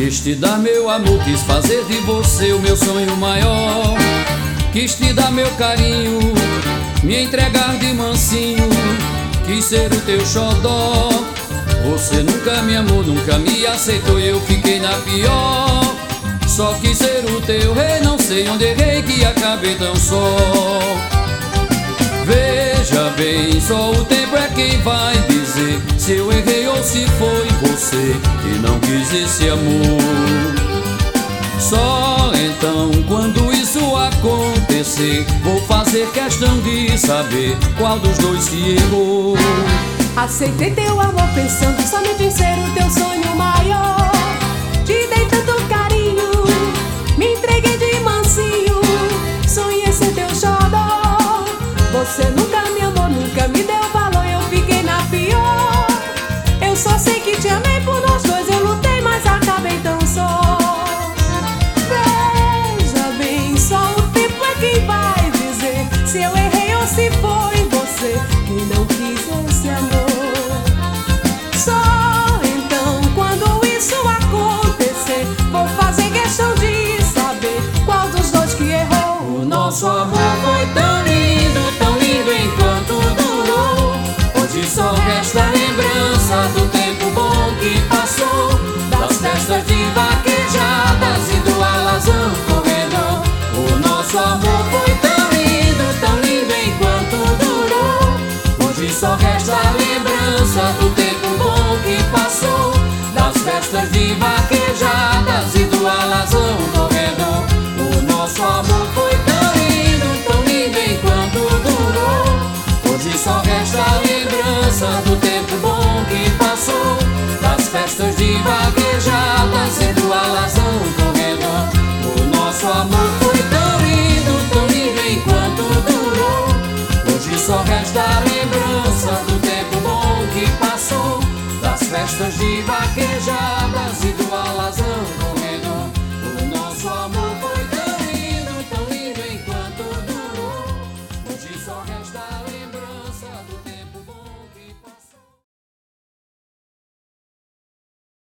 Quis te dar meu amor, quis fazer de você o meu sonho maior. Quis te dar meu carinho, me entregar de mansinho. Quis ser o teu xodó. Você nunca me amou, nunca me aceitou e eu fiquei na pior. Só quis ser o teu rei, não sei onde errei que acabei tão só. Veja bem, só o tempo é quem vai dizer se eu errei ou se foi você que não quis esse amor. Só então, quando isso acontecer, vou fazer questão de saber qual dos dois que errou. Aceitei teu amor pensando somente em ser o teu sonho maior. Te dei tanto carinho, me entreguei de mansinho. Sonhei ser teu xodó. Você nunca me amou, nunca me deu valor, eu fiquei na pior. Eu só sei que te amei por nós dois, eu lutei, mas acabei tão só. Veja bem, só o tempo é quem vai dizer se eu errei ou se foi você que não quis esse amor. Só então, quando isso acontecer, vou fazer questão de saber qual dos dois que errou. O nosso amor foi tão lindo enquanto durou. Hoje só resta a lembrança do tempo bom que passou, das festas de vaquejadas e do alazão corredor. O nosso amor foi tão lindo enquanto durou. Hoje só resta a lembrança do tempo bom que passou, das festas de vaquejadas e do alazão corredor. O nosso amor foi tão lindo enquanto durou. Hoje só resta a lembrança do tempo bom que passou, das festas de vaquejadas e do alazão corredor. O nosso amor foi tão lindo enquanto durou. Hoje só resta a lembrança do tempo bom que passou, das festas de vaquejadas.